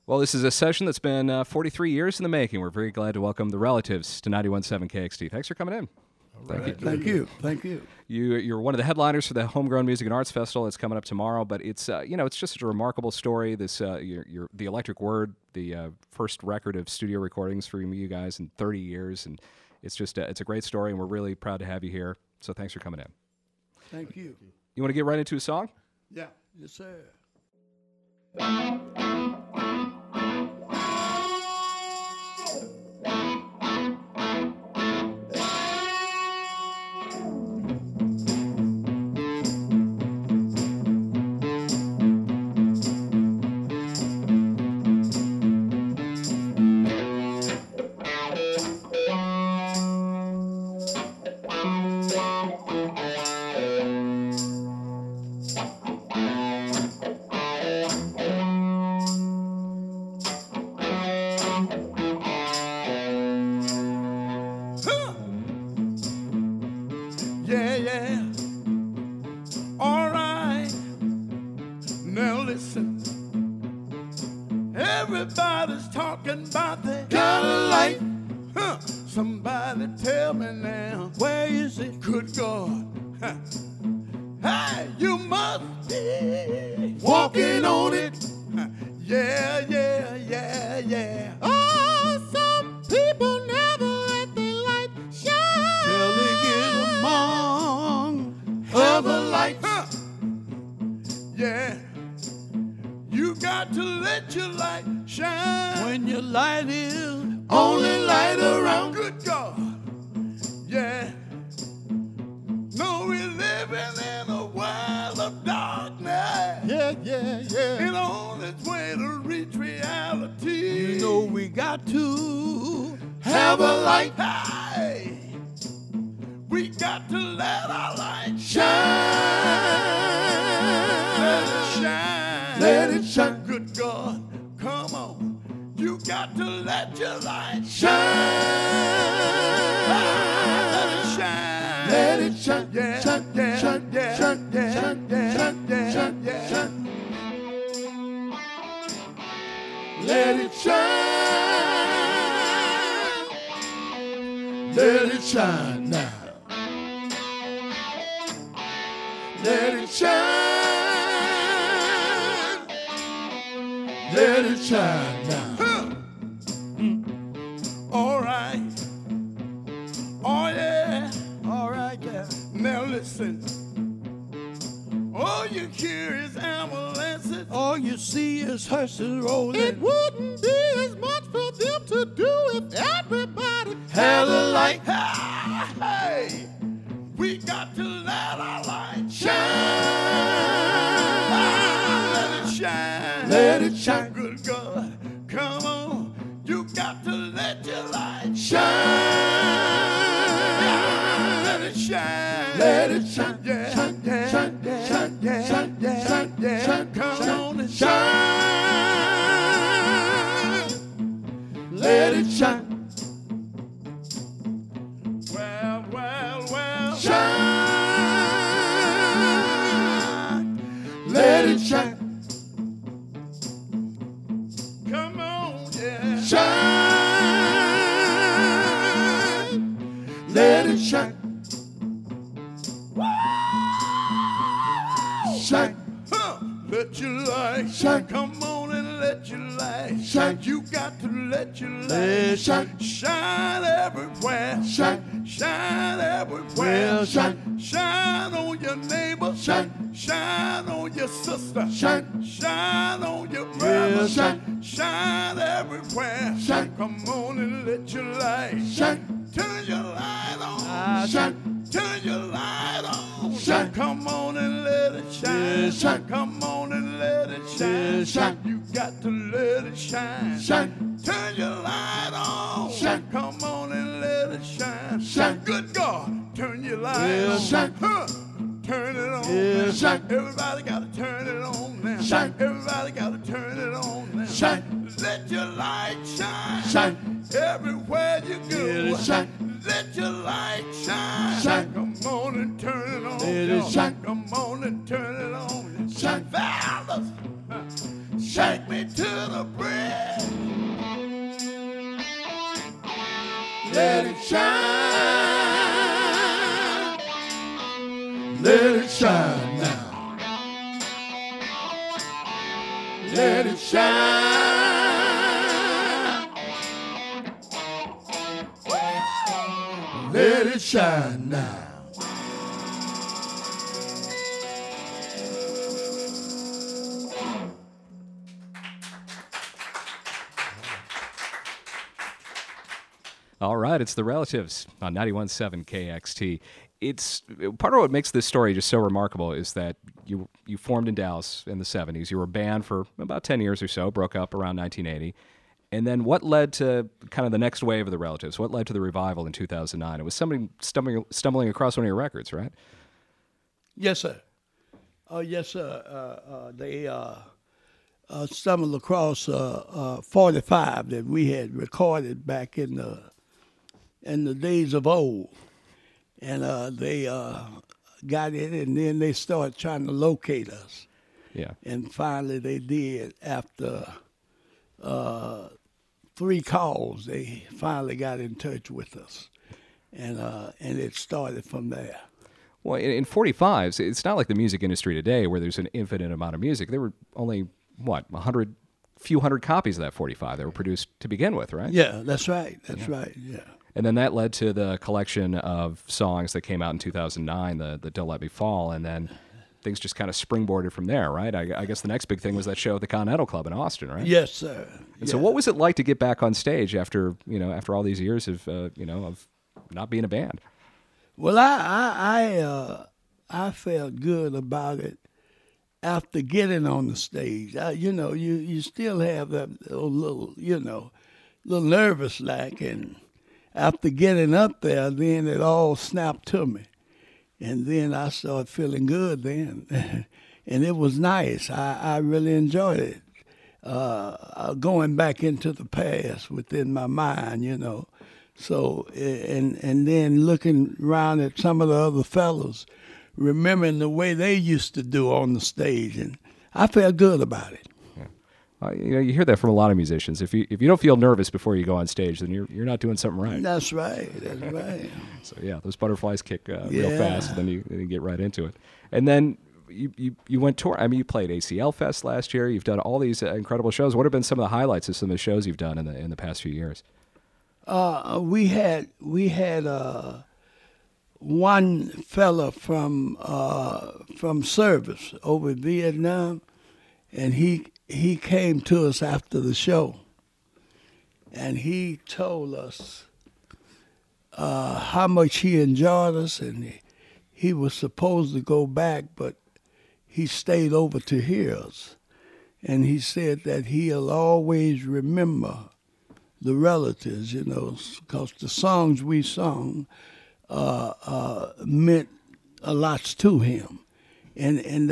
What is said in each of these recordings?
Well, this is a session that's been 43 years in the making. We're very glad to welcome the Relatives to 91.7 KXT. Thanks for coming in. Thank you. You're one of the headliners for the Homegrown Music and Arts Festival. It's coming up tomorrow, but it's it's just such a remarkable story. This the Electric Word, the first record of studio recordings for you guys in 30 years, and it's just it's a great story, and we're really proud to have you here. So thanks for coming in. Thank you. You want to get right into a song? Yeah. Yes, sir. Yeah. All right. Now listen. Everybody's talking about the kind of light. Somebody tell me now, where is it? Good God. Hey, you must be walking on it. Yeah. Oh, some people never let the light shine till they get among other lights. Yeah, you got to let your light shine when your light is only light around. Good God, yeah. No, we're living in a world of darkness. Yeah. And on its way to reach reality, you know we got to have a light. Hey, we got to let our light shine. Let it shine. Good God, come on. You got to let your light shine. Let it shine. Let it shine. Yeah. Shine. Let it shine. Let it shine now. Let it shine. Let it shine now. All right. Oh, yeah. All right, yeah. Now listen. All you hear is ambulances. All you see is hearses rolling. It wouldn't be as much for them to do if everybody had a light. Hey, we got to let our light shine. Let it shine. Let it shine. Good God, come on. You got to let your light shine. Let it shine. Let it shine. Yeah. Shine. Come on and shine. Let it shine. Well. Shine. Let it shine. Come on, yeah. Shine. Let it shine. Shine. Let your light shine. Come on and let your light shine. You got to let your light shine. Shine everywhere. Shine everywhere. Shine on your neighbor. Shine on your sister. Shine on your brother. Shine everywhere. Come on and let your light shine. Turn your light on. Turn your light on. Come on and let it shine. Come on and let it shine. You got to let it shine. Turn your light on. Come on and let it shine. Good God, turn your light on. Turn it on. Everybody got to turn it on now. Everybody got to turn it on now. Let your light shine. Everywhere you go. Let your light shine. Come on and turn it on. Come on and turn it on. Fellas, shake me to the bridge. let it shine. Let it shine now. Let it shine. Let it shine now. All right, it's The Relatives on 91.7 KXT. It's part of what makes this story just so remarkable is that you formed in Dallas in the 70s. You were a band for about 10 years or so, broke up around 1980. And then what led to kind of the next wave of The Relatives? What led to the revival in 2009? It was somebody stumbling across one of your records, right? Yes, sir. Oh, yes, sir. They stumbled across 45 that we had recorded back in the days of old. And they got it, and then they started trying to locate us. Yeah. And finally they did. After 3 calls, they finally got in touch with us. And it started from there. Well, in 45s, it's not like the music industry today where there's an infinite amount of music. There were only, few hundred copies of that 45 that were produced to begin with, right? Yeah, that's right. That's right, yeah. And then that led to the collection of songs that came out in 2009, the Don't Let Me Fall, and then things just kind of springboarded from there, right? I guess the next big thing was that show at the Continental Club in Austin, right? Yes, sir. And so what was it like to get back on stage after all these years of not being a band? Well, I felt good about it after getting on the stage. You still have that little nervous like, and after getting up there, then it all snapped to me. And then I started feeling good then. And it was nice. I really enjoyed it. Going back into the past within my mind, So, and then looking around at some of the other fellows, remembering the way they used to do on the stage. And I felt good about it. You hear that from a lot of musicians. If you don't feel nervous before you go on stage, then you're not doing something right. That's right. That's right. So yeah, those butterflies kick real fast, and then you get right into it. And then you went tour. I mean, you played ACL Fest last year. You've done all these incredible shows. What have been some of the highlights of some of the shows you've done in the past few years? We had one fella from service over in Vietnam, and he came to us after the show, and he told us how much he enjoyed us, and he was supposed to go back, but he stayed over to hear us. And he said that he'll always remember the Relatives, because the songs we sung meant a lot to him. And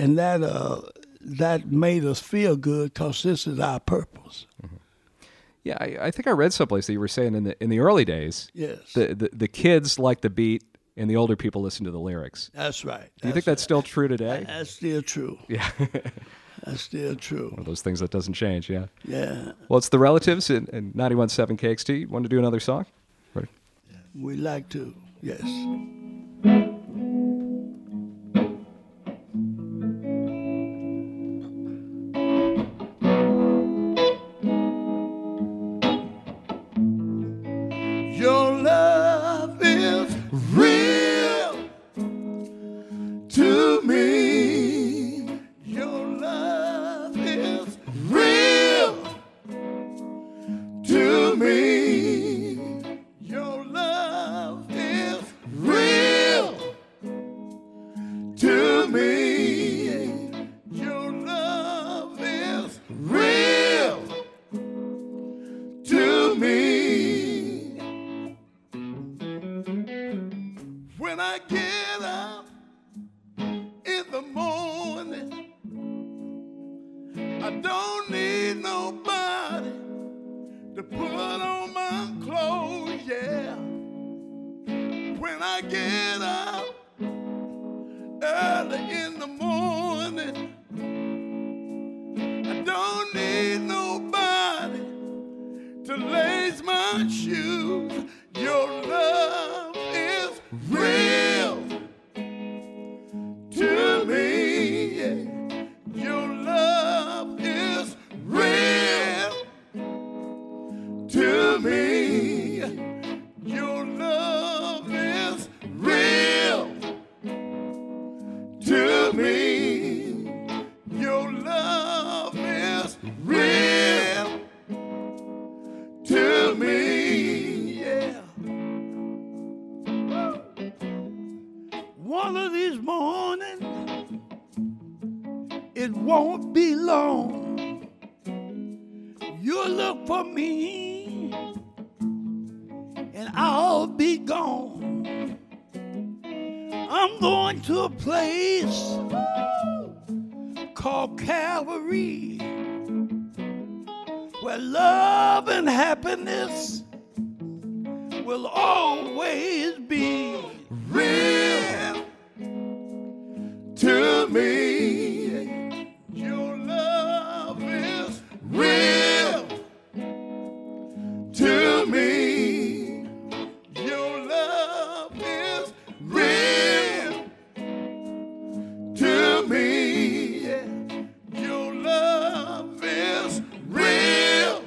that made us feel good because this is our purpose. Mm-hmm. Yeah, I think I read someplace that you were saying in the early days, yes, the kids like the beat and the older people listen to the lyrics. That's right. Do you think that's still true today? That's still true. Yeah. That's still true. One of those things that doesn't change, yeah. Yeah. Well, it's The Relatives and 91.7 KXT. Want to do another song? Right. We'd like to, yes. Your love is real to me. Your love is real to me. Your love is real to me. Your love is real to me. When I get up in the morning, I don't need nobody to put on my clothes, yeah. When I get up early in the morning, I don't need nobody to lace my shoes. won't be long. You'll look for me, and I'll be gone. I'm going to a place called Calvary, where love and happiness will always be real to me. Your love is real to me. Your love is real to me. Your love is real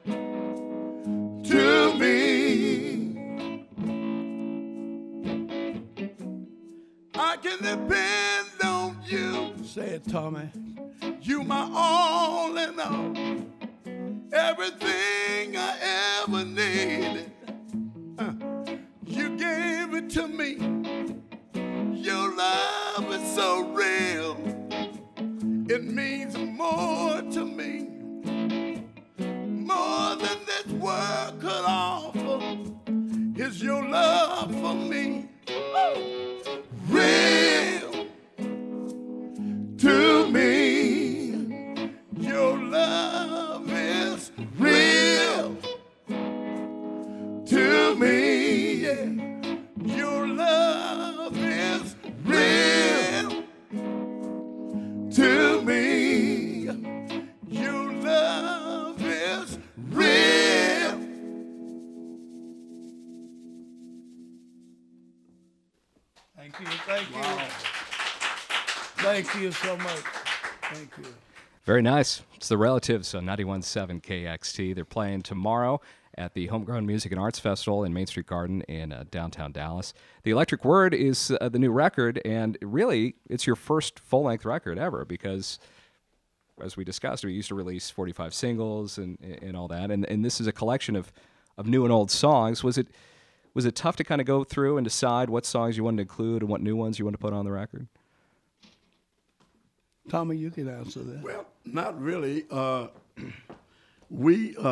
to me. I can depend on you. Say it, Tommy. You my all in all. Everything I ever needed. You gave it to me. Your love is so real. It means more to me. More than this world could offer is your love for me. Real to me. Your love is real to me. Your love is real to me. Your love is real. Thank you, thank you. Thank you so much. Thank you. Very nice. It's the Relatives on 91.7 KXT. They're playing tomorrow at the Homegrown Music and Arts Festival in Main Street Garden in downtown Dallas. The Electric Word is the new record, and really, it's your first full-length record ever because, as we discussed, we used to release 45 singles and all that, and this is a collection of new and old songs. Was it tough to kind of go through and decide what songs you wanted to include and what new ones you wanted to put on the record? Tommy, you can answer that. Well, not really. We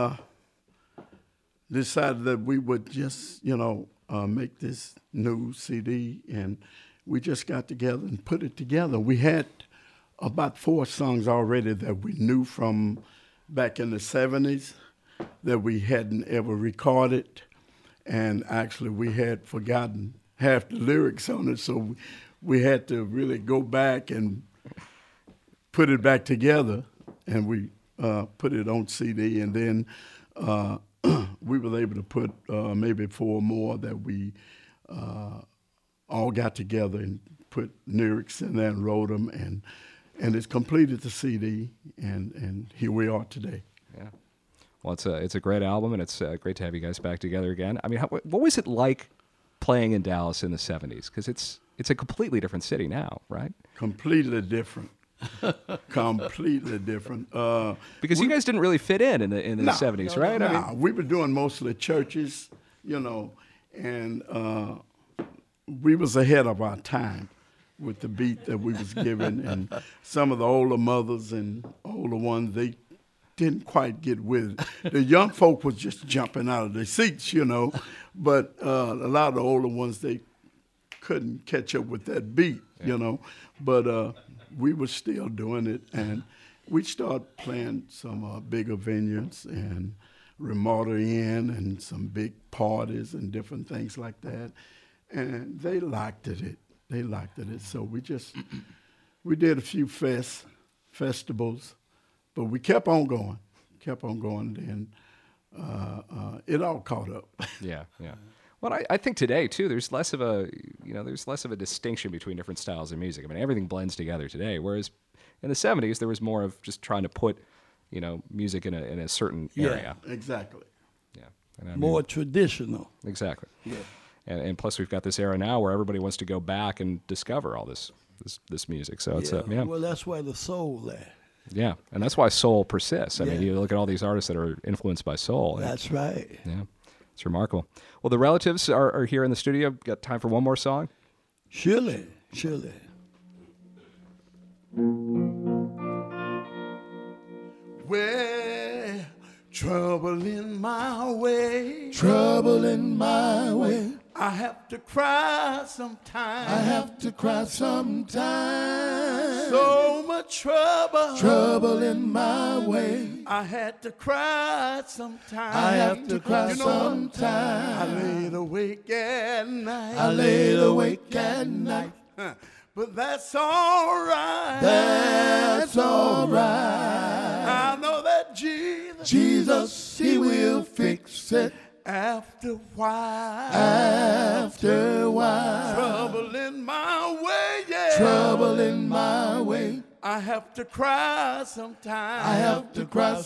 decided that we would just, make this new CD, and we just got together and put it together. We had about 4 songs already that we knew from back in the 70s that we hadn't ever recorded, and actually we had forgotten half the lyrics on it, so we had to really go back and put it back together, and we put it on CD, and then we were able to put maybe 4 more that we all got together and put lyrics in there and wrote them, and it's completed the CD, and here we are today. Yeah. Well, it's a great album, and it's great to have you guys back together again. I mean, what was it like playing in Dallas in the 70s? Because it's a completely different city now, right? Completely different. Completely different. Because you guys didn't really fit in the 70s, right? No, I mean, we were doing mostly churches, and we was ahead of our time with the beat that we was given, and some of the older mothers and older ones, they didn't quite get with it. The young folk was just jumping out of their seats, but a lot of the older ones, they couldn't catch up with that beat, but we were still doing it, and we started playing some bigger venues and Ramada Inn and some big parties and different things like that, and they liked it. They liked it. So we did a few festivals, but we kept on going, and it all caught up. Yeah. Well, I think today too, there's less of a distinction between different styles of music. I mean, everything blends together today. Whereas in the 70s, there was more of just trying to put, music in a certain area. Yeah, exactly. Yeah, and more traditional. Exactly. Yeah. And plus, we've got this era now where everybody wants to go back and discover all this music. So it's Well, that's why the soul there. Yeah, and that's why soul persists. I mean, you look at all these artists that are influenced by soul. That's right. Yeah. It's remarkable. Well, the Relatives are here in the studio. Got time for one more song? Surely. Well, trouble in my way. Trouble in my way. I have to cry sometimes. I have to cry sometimes. So much trouble. Trouble in my way. I had to cry sometimes. I have to cry You know what? sometimes. I laid awake at night. I laid awake at night. But that's all right. That's all right. I know that Jesus, Jesus, He will fix it after a while. after a while. Trouble in my way, yeah. Trouble in my way. I have to cry sometimes. I have to cry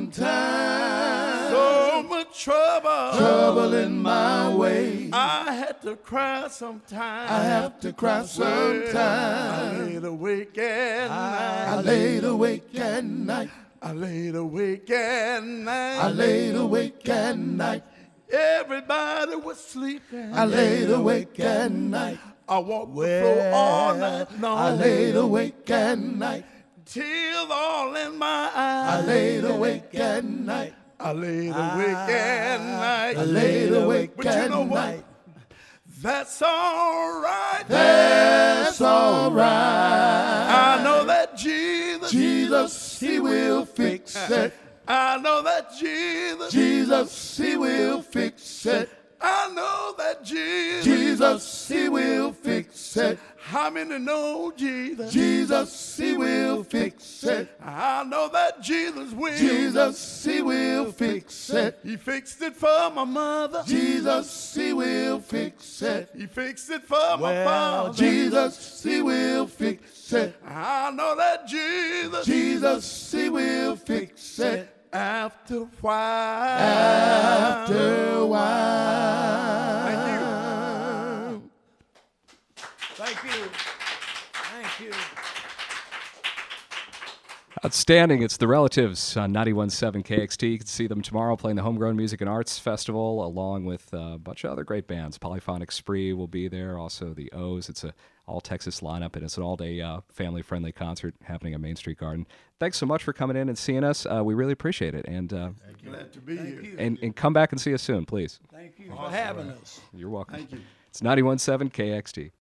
sometimes. So much trouble. Trouble in my way. I had to cry sometimes. I have to cry I sometimes. laid awake at I night. laid awake at night. I laid awake at night. I laid awake at night. Everybody was sleeping. I laid awake at night. I walked the floor all night long. I laid awake at night. Tears all in my eyes. I laid awake at night. I laid awake at night. I laid awake But you at know what? night. That's all right. That's all right. I know that Jesus. Jesus, He will fix it. I know that Jesus. Jesus, He will fix it. I know that Jesus. Jesus, He will fix it. How many know Jesus? Jesus, He will fix it. I know that Jesus will. Jesus, He will fix it. He fixed it for my mother. Jesus, He will fix it. He fixed it for my father. Jesus, He will fix it. I know that Jesus. Jesus, He will fix it. After a while. After a while. Thank you. Thank you. Outstanding. It's the Relatives on 91.7 KXT. You can see them tomorrow playing the Homegrown Music and Arts Festival along with a bunch of other great bands. Polyphonic Spree will be there, also the O's. It's a all-Texas lineup, and it's an all-day family-friendly concert happening at Main Street Garden. Thanks so much for coming in and seeing us. We really appreciate it. And Glad to be here. and come back and see us soon, please. Thank you for having us. You're welcome. Thank you. It's 91.7 KXT.